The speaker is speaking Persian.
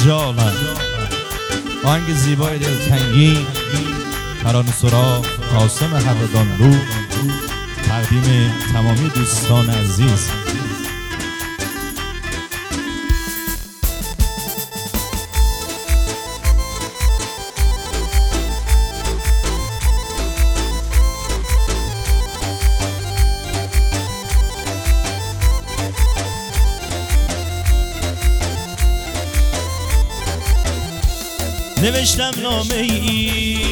جانم. آهنگ زیبای دلتنگی ترانه سراغ قاسم حقدانلو تقدیم تمامی دوستان عزیز. نوشتم نامه ای